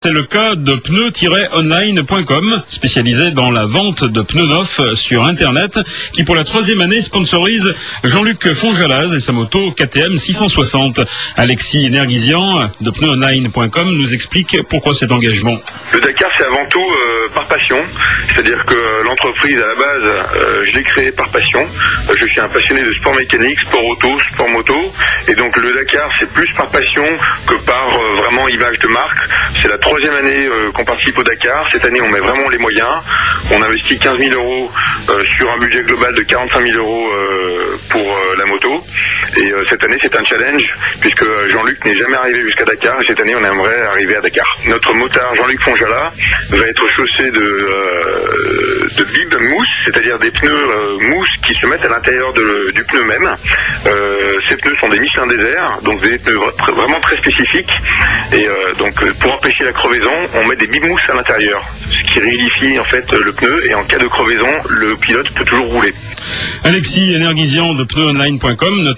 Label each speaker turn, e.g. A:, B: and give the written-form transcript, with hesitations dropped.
A: C'est le cas de pneu-online.com, spécialisé dans la vente de pneus neufs sur Internet, qui pour la 3e année sponsorise Jean-Luc Fonjalaz et sa moto KTM 660. Alexis Nerguisian de pneu-online.com nous explique pourquoi cet engagement.
B: Le Dakar, c'est avant tout par passion, c'est-à-dire que l'entreprise à la base, je l'ai créée par passion. Je suis un passionné de sport mécanique, sport auto, sport moto, et donc le Dakar, c'est plus par passion que par vraiment image de marque. C'est la 3e année qu'on participe au Dakar. Cette année, on met vraiment les moyens. On investit 15 000 euros sur un budget global de 45 000 euros pour la moto. Et cette année, c'est un challenge, puisque Jean-Luc n'est jamais arrivé jusqu'à Dakar. Et cette année, on aimerait arriver à Dakar. Notre motard Jean-Luc Fonjalaz va être chaussé de bibs mousse, c'est-à-dire des pneus mousse qui se mettent à l'intérieur du pneu même. Ces pneus sont des Michelin désert, donc des pneus vraiment très spécifiques. Et donc pour empêcher la crevaison, on met des bibs mousse à l'intérieur, ce qui rigidifie en fait le pneu, et en cas de crevaison, le pilote peut toujours rouler.
A: Alexis Nerguisian de pneu-online.com.